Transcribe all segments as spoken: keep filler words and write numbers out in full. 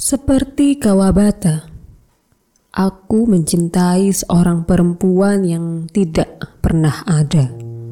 Seperti Kawabata, aku mencintai seorang perempuan yang tidak pernah ada.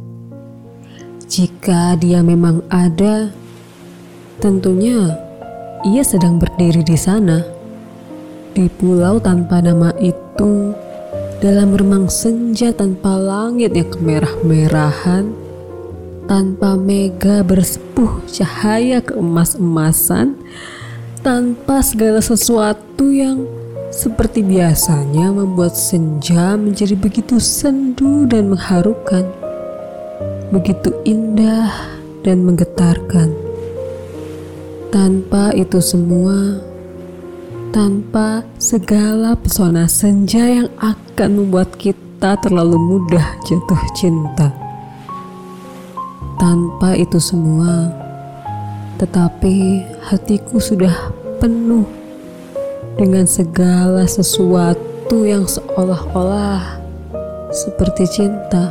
Jika dia memang ada, tentunya ia sedang berdiri di sana, di pulau tanpa nama itu, dalam remang senja tanpa langit yang kemerah-merahan, tanpa mega bersepuh cahaya keemas-emasan, tanpa segala sesuatu yang seperti biasanya membuat senja menjadi begitu sendu dan mengharukan, begitu indah dan menggetarkan. Tanpa itu semua, tanpa segala pesona senja yang akan membuat kita terlalu mudah jatuh cinta. Tanpa itu semua, tetapi hatiku sudah penuh dengan segala sesuatu yang seolah-olah seperti cinta.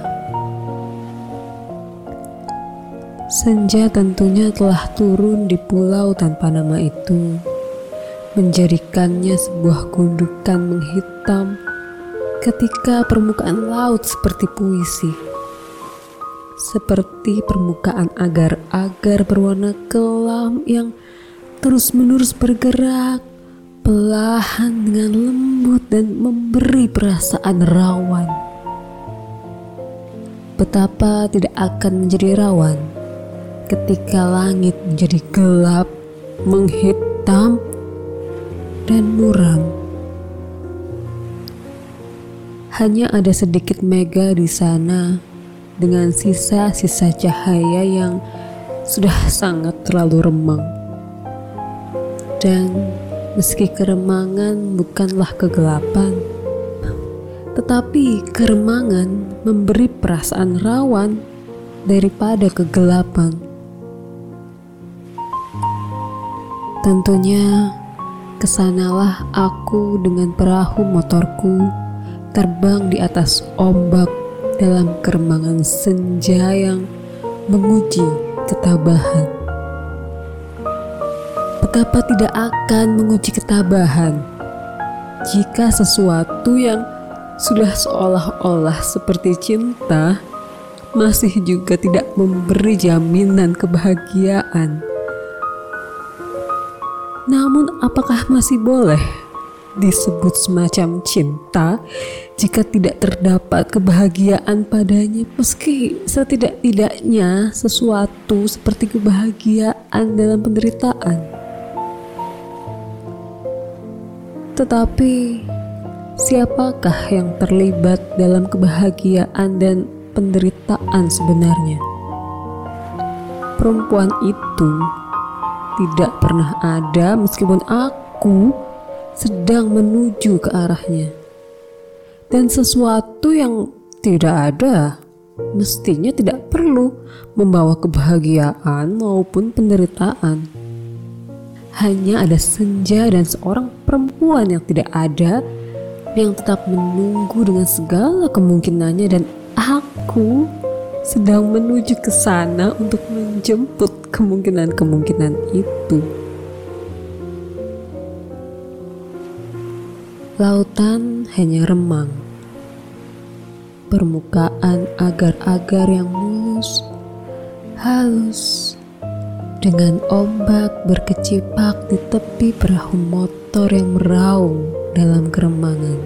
Senja tentunya telah turun di pulau tanpa nama itu, menjadikannya sebuah gundukan menghitam ketika permukaan laut seperti puisi. Seperti permukaan agar-agar berwarna kelam yang terus-menerus bergerak perlahan dengan lembut dan memberi perasaan rawan. Betapa tidak akan menjadi rawan ketika langit menjadi gelap, menghitam, dan muram. Hanya ada sedikit mega di sana dengan sisa-sisa cahaya yang sudah sangat terlalu remang. Dan meski keremangan bukanlah kegelapan, tetapi keremangan memberi perasaan rawan daripada kegelapan. Tentunya kesanalah aku dengan perahu motorku terbang di atas ombak dalam keremangan senja yang menguji ketabahan. Betapa tidak akan menguji ketabahan jika sesuatu yang sudah seolah-olah seperti cinta masih juga tidak memberi jaminan kebahagiaan. Namun apakah masih boleh disebut semacam cinta jika tidak terdapat kebahagiaan padanya, meski setidak-tidaknya sesuatu seperti kebahagiaan dalam penderitaan? Tetapi siapakah yang terlibat dalam kebahagiaan dan penderitaan sebenarnya? Perempuan itu tidak pernah ada meskipun aku sedang menuju ke arahnya. Dan sesuatu yang tidak ada mestinya tidak perlu membawa kebahagiaan maupun penderitaan. Hanya ada senja dan seorang perempuan yang tidak ada, yang tetap menunggu dengan segala kemungkinannya, dan aku sedang menuju ke sana untuk menjemput kemungkinan-kemungkinan itu. Lautan hanya remang, permukaan agar-agar yang mulus, halus, dengan ombak berkecipak di tepi perahu motor yang meraung dalam keremangan.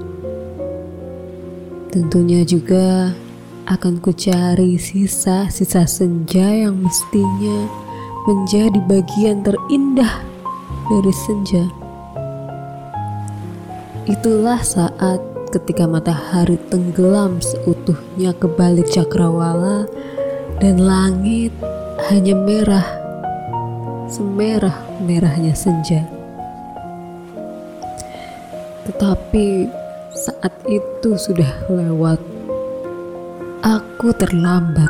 Tentunya juga akan kucari sisa-sisa senja yang mestinya menjadi bagian terindah dari senja. Itulah saat ketika matahari tenggelam seutuhnya ke balik cakrawala dan langit hanya merah, semerah-merahnya senja. Tetapi saat itu sudah lewat. Aku terlambat.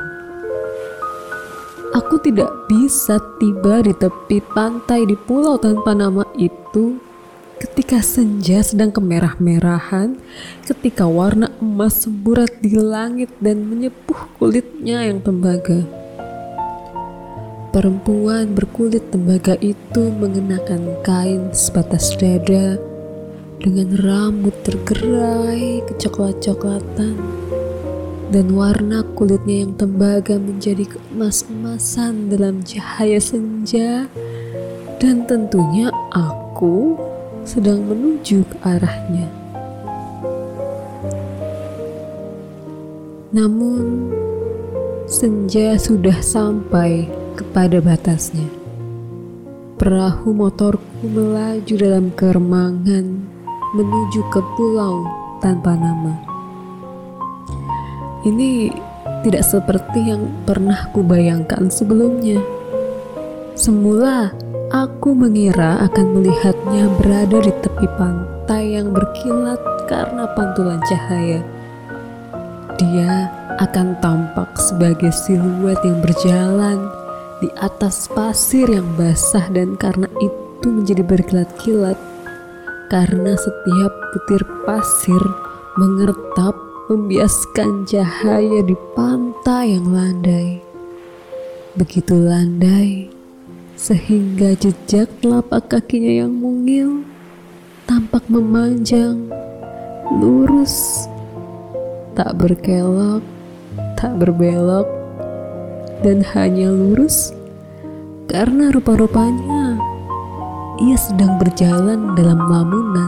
Aku tidak bisa tiba di tepi pantai di pulau tanpa nama itu ketika senja sedang kemerah-merahan, ketika warna emas semburat di langit dan menyepuh kulitnya yang tembaga. Perempuan berkulit tembaga itu mengenakan kain sebatas dada dengan rambut tergerai kecoklat-coklatan dan warna kulitnya yang tembaga menjadi keemas-emasan dalam cahaya senja, dan tentunya aku sedang menuju ke arahnya. Namun senja sudah sampai kepada batasnya. Perahu motorku melaju dalam keremangan menuju ke pulau tanpa nama. Ini tidak seperti yang pernah kubayangkan sebelumnya. Semula aku mengira akan melihatnya berada di tepi pantai yang berkilat karena pantulan cahaya. Dia akan tampak sebagai siluet yang berjalan di atas pasir yang basah, dan karena itu menjadi berkilat-kilat karena setiap butir pasir mengertap membiaskan cahaya di pantai yang landai. Begitu landai sehingga jejak telapak kakinya yang mungil tampak memanjang, lurus, tak berkelok, tak berbelok, dan hanya lurus karena rupa-rupanya ia sedang berjalan dalam lamunan.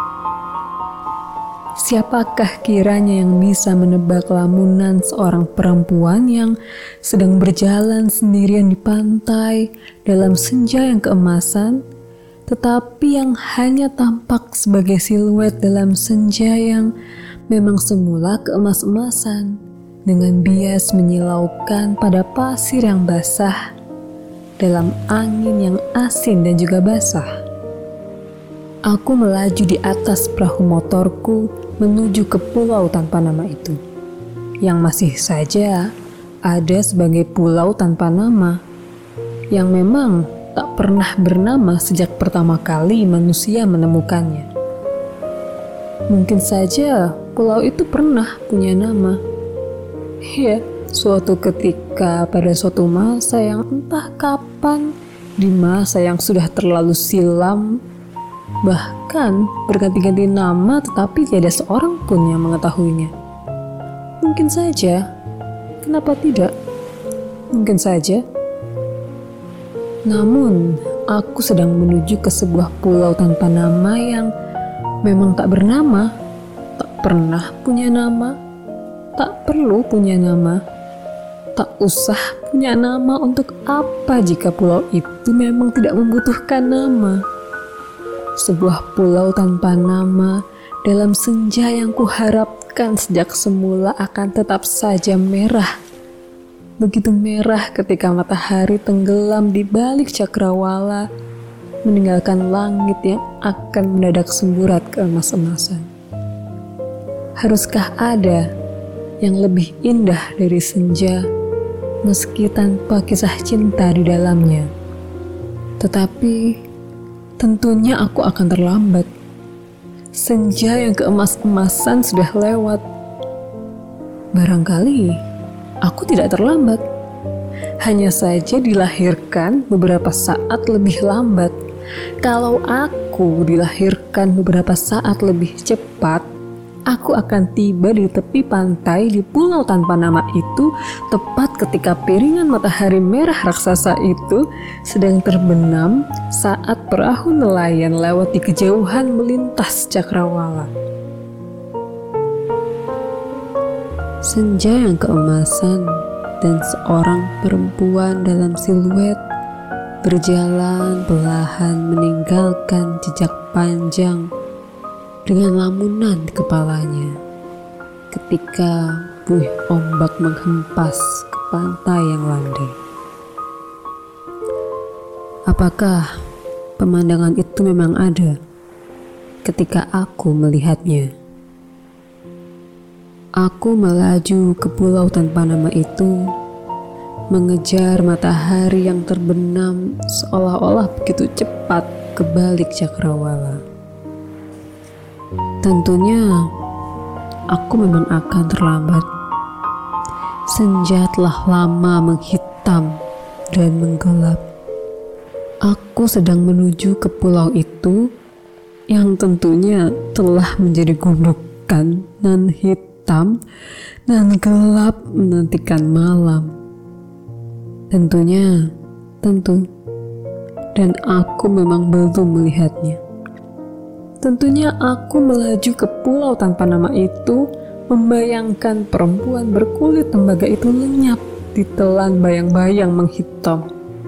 Siapakah kiranya yang bisa menebak lamunan seorang perempuan yang sedang berjalan sendirian di pantai dalam senja yang keemasan, tetapi yang hanya tampak sebagai siluet dalam senja yang memang semula keemas-emasan, dengan bias menyilaukan pada pasir yang basah dalam angin yang asin dan juga basah. Aku melaju di atas perahu motorku menuju ke pulau tanpa nama itu, yang masih saja ada sebagai pulau tanpa nama, yang memang tak pernah bernama sejak pertama kali manusia menemukannya. Mungkin saja pulau itu pernah punya nama. Ya, suatu ketika pada suatu masa yang entah kapan, di masa yang sudah terlalu silam, bahkan berganti-ganti nama, tetapi tiada seorang pun yang mengetahuinya. Mungkin saja, kenapa tidak? Mungkin saja. Namun, aku sedang menuju ke sebuah pulau tanpa nama yang memang tak bernama, tak pernah punya nama, tak perlu punya nama, tak usah punya nama. Untuk apa jika pulau itu memang tidak membutuhkan nama? Sebuah pulau tanpa nama dalam senja yang kuharapkan sejak semula akan tetap saja merah. Begitu merah ketika matahari tenggelam di balik cakrawala, meninggalkan langit yang akan mendadak semburat keemas-emasan. Haruskah ada yang lebih indah dari senja, meski tanpa kisah cinta di dalamnya? Tetapi tentunya aku akan terlambat. Senja yang keemas-emasan sudah lewat. Barangkali aku tidak terlambat, hanya saja dilahirkan beberapa saat lebih lambat. Kalau aku dilahirkan beberapa saat lebih cepat, aku akan tiba di tepi pantai di pulau tanpa nama itu tepat ketika piringan matahari merah raksasa itu sedang terbenam saat perahu nelayan lewat di kejauhan melintas cakrawala. Senja yang keemasan dan seorang perempuan dalam siluet berjalan perlahan meninggalkan jejak panjang dengan lamunan di kepalanya ketika buih ombak menghempas ke pantai yang landai. Apakah pemandangan itu memang ada ketika aku melihatnya? Aku melaju ke pulau tanpa nama itu, mengejar matahari yang terbenam seolah-olah begitu cepat ke balik cakrawala. Tentunya aku memang akan terlambat. Senja telah lama menghitam dan menggelap. Aku sedang menuju ke pulau itu yang tentunya telah menjadi gundukan nan hitam dan gelap menantikan malam. Tentunya, tentu, dan aku memang belum melihatnya. Tentunya aku melaju ke pulau tanpa nama itu, membayangkan perempuan berkulit tembaga itu lenyap ditelan bayang-bayang menghitam.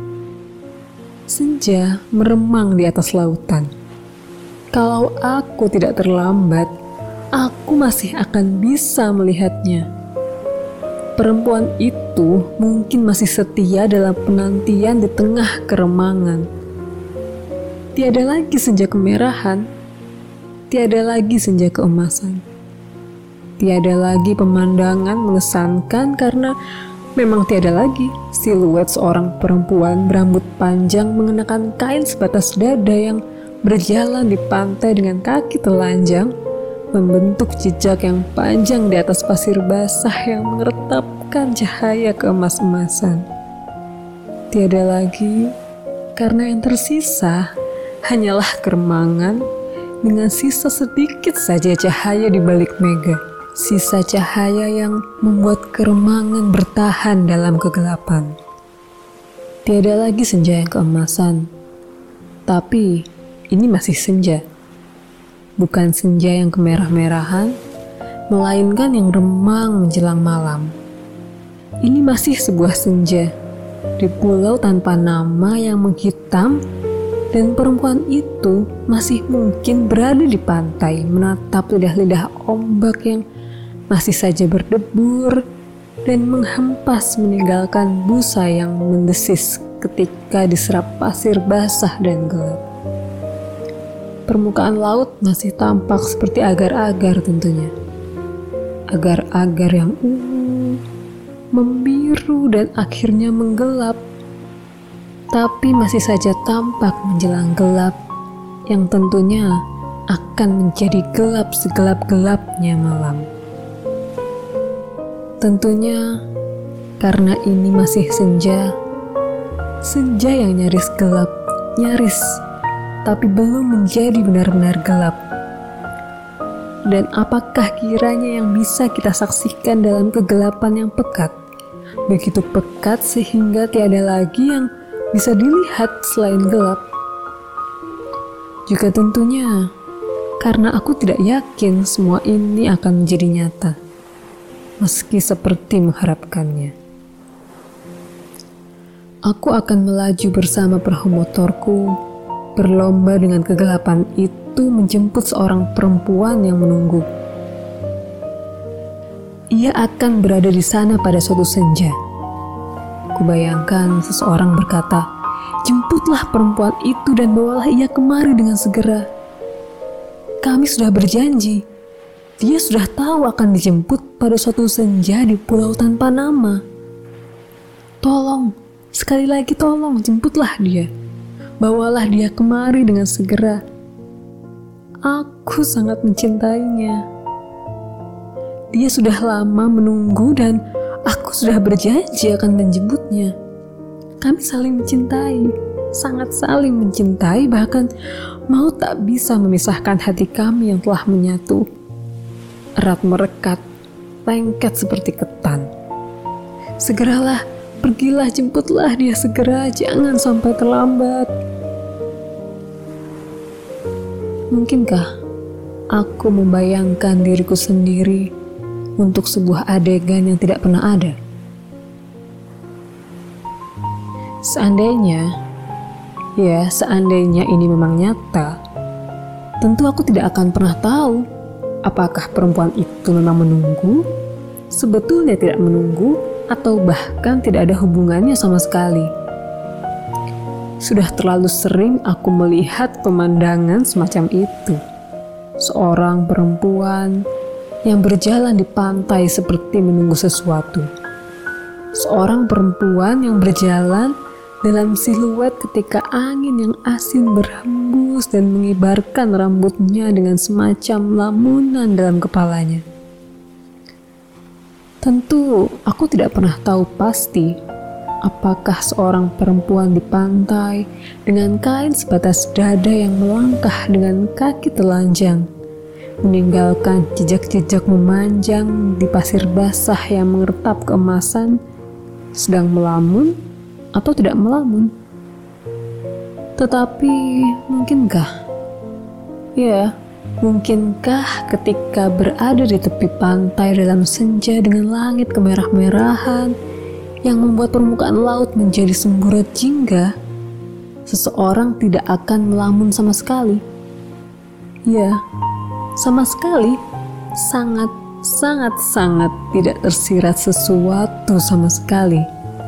Senja meremang di atas lautan. Kalau aku tidak terlambat, aku masih akan bisa melihatnya. Perempuan itu mungkin masih setia dalam penantian di tengah keremangan. Tiada lagi senja kemerahan, tiada lagi senja keemasan. Tiada lagi pemandangan mengesankan karena memang tiada lagi siluet seorang perempuan berambut panjang mengenakan kain sebatas dada yang berjalan di pantai dengan kaki telanjang, membentuk jejak yang panjang di atas pasir basah yang mengeretapkan cahaya keemas-emasan. Tiada lagi, karena yang tersisa hanyalah keremangan dengan sisa sedikit saja cahaya di balik mega. Sisa cahaya yang membuat keremangan bertahan dalam kegelapan. Tiada lagi senja yang keemasan, tapi ini masih senja. Bukan senja yang kemerah-merahan, melainkan yang remang menjelang malam. Ini masih sebuah senja di pulau tanpa nama yang menghitam, dan perempuan itu masih mungkin berada di pantai menatap lidah-lidah ombak yang masih saja berdebur dan menghempas meninggalkan busa yang mendesis ketika diserap pasir basah dan gelap. Permukaan laut masih tampak seperti agar-agar tentunya. Agar-agar yang ungu, membiru dan akhirnya menggelap. Tapi masih saja tampak menjelang gelap yang tentunya akan menjadi gelap segelap-gelapnya malam. Tentunya karena ini masih senja, senja yang nyaris gelap, nyaris, tapi belum menjadi benar-benar gelap. Dan apakah kiranya yang bisa kita saksikan dalam kegelapan yang pekat, begitu pekat sehingga tiada lagi yang bisa dilihat selain gelap? Juga tentunya karena aku tidak yakin semua ini akan menjadi nyata, meski seperti mengharapkannya. Aku akan melaju bersama perahu motorku, berlomba dengan kegelapan itu menjemput seorang perempuan yang menunggu. Ia akan berada di sana pada suatu senja. Kubayangkan seseorang berkata, "Jemputlah perempuan itu dan bawalah ia kemari dengan segera. Kami sudah berjanji. Dia sudah tahu akan dijemput pada suatu senja di pulau tanpa nama. Tolong, sekali lagi tolong, jemputlah dia. Bawalah dia kemari dengan segera. Aku sangat mencintainya. Dia sudah lama menunggu dan aku sudah berjanji akan menjemputnya. Kami saling mencintai, sangat saling mencintai, bahkan mau tak bisa memisahkan hati kami yang telah menyatu. Erat merekat, lengket seperti ketan. Segeralah, pergilah, jemputlah dia segera, jangan sampai terlambat." Mungkinkah aku membayangkan diriku sendiri untuk sebuah adegan yang tidak pernah ada? Seandainya, ya seandainya ini memang nyata, tentu aku tidak akan pernah tahu apakah perempuan itu memang menunggu, sebetulnya tidak menunggu, atau bahkan tidak ada hubungannya sama sekali. Sudah terlalu sering aku melihat pemandangan semacam itu. Seorang perempuan yang berjalan di pantai seperti menunggu sesuatu. Seorang perempuan yang berjalan dalam siluet ketika angin yang asin berhembus dan mengibarkan rambutnya dengan semacam lamunan dalam kepalanya. Tentu aku tidak pernah tahu pasti apakah seorang perempuan di pantai dengan kain sebatas dada yang melangkah dengan kaki telanjang, meninggalkan jejak-jejak memanjang di pasir basah yang mengertap keemasan, sedang melamun atau tidak melamun? Tetapi mungkinkah? Ya, mungkinkah ketika berada di tepi pantai dalam senja dengan langit kemerah-merahan yang membuat permukaan laut menjadi semburat jingga, seseorang tidak akan melamun sama sekali? Ya, sama sekali, sangat, sangat, sangat tidak tersirat sesuatu sama sekali.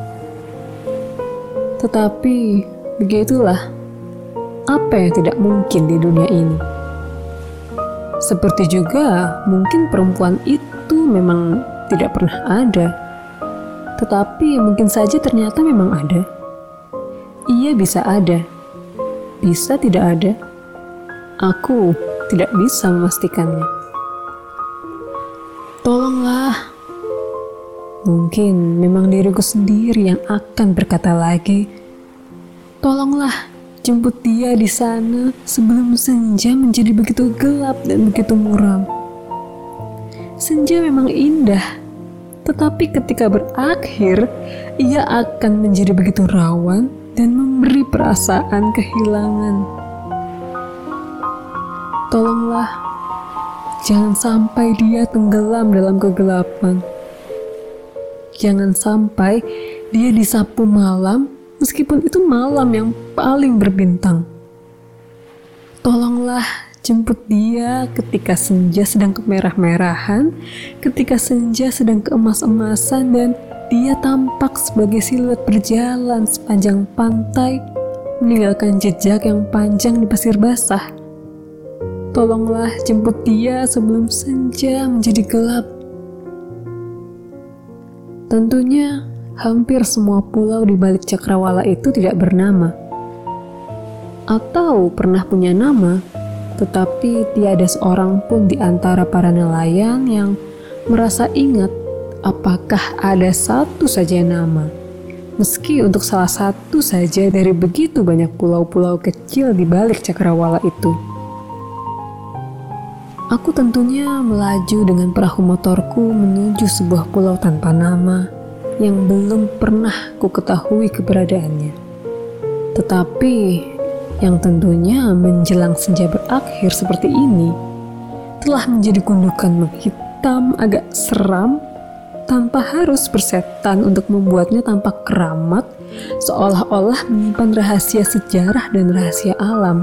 Tetapi begitulah apa yang tidak mungkin di dunia ini. Seperti juga mungkin perempuan itu memang tidak pernah ada, tetapi mungkin saja ternyata memang ada. Ia bisa ada, bisa tidak ada. Aku tidak bisa memastikannya. Tolonglah. Mungkin memang diriku sendiri yang akan berkata lagi, tolonglah. Jemput dia di sana sebelum senja menjadi begitu gelap dan begitu muram. Senja memang indah, tetapi ketika berakhir, ia akan menjadi begitu rawan dan memberi perasaan kehilangan. Tolonglah, jangan sampai dia tenggelam dalam kegelapan. Jangan sampai dia disapu malam, meskipun itu malam yang paling berbintang. Tolonglah jemput dia ketika senja sedang kemerah-merahan, ketika senja sedang keemas-emasan, dan dia tampak sebagai siluet berjalan sepanjang pantai, meninggalkan jejak yang panjang di pasir basah. Tolonglah jemput dia sebelum senja menjadi gelap. Tentunya hampir semua pulau di balik cakrawala itu tidak bernama, atau pernah punya nama, tetapi tiada seorang pun di antara para nelayan yang merasa ingat apakah ada satu saja nama, meski untuk salah satu saja dari begitu banyak pulau-pulau kecil di balik cakrawala itu. Aku tentunya melaju dengan perahu motorku menuju sebuah pulau tanpa nama yang belum pernah ku ketahui keberadaannya. Tetapi yang tentunya menjelang senja berakhir seperti ini telah menjadi gundukan menghitam agak seram, tanpa harus bersetan untuk membuatnya tampak keramat, seolah-olah menyimpan rahasia sejarah dan rahasia alam.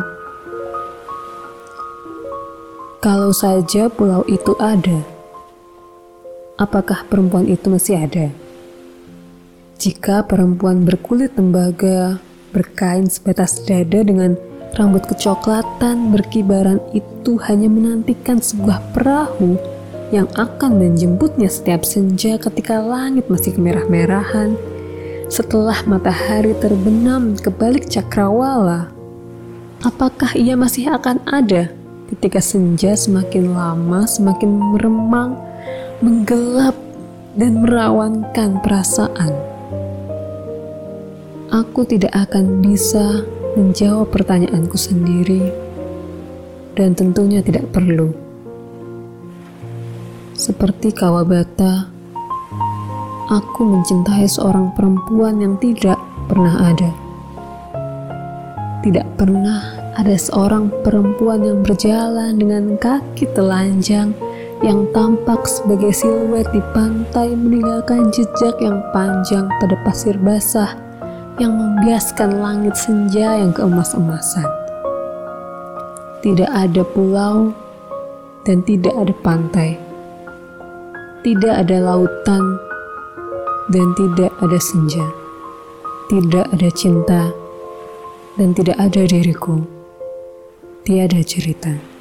Kalau saja pulau itu ada, apakah perempuan itu masih ada? Jika perempuan berkulit tembaga, berkain sebatas dada dengan rambut kecoklatan berkibaran itu hanya menantikan sebuah perahu yang akan menjemputnya setiap senja ketika langit masih kemerah-merahan, setelah matahari terbenam ke balik cakrawala, apakah ia masih akan ada ketika senja semakin lama semakin meremang, menggelap, dan merawankan perasaan? Aku tidak akan bisa menjawab pertanyaanku sendiri, dan tentunya tidak perlu. Seperti Kawabata, aku mencintai seorang perempuan yang tidak pernah ada. Tidak pernah ada seorang perempuan yang berjalan dengan kaki telanjang yang tampak sebagai siluet di pantai, meninggalkan jejak yang panjang pada pasir basah yang membiaskan langit senja yang keemas-emasan. Tidak ada pulau dan tidak ada pantai. Tidak ada lautan dan tidak ada senja. Tidak ada cinta dan tidak ada diriku. Tiada cerita.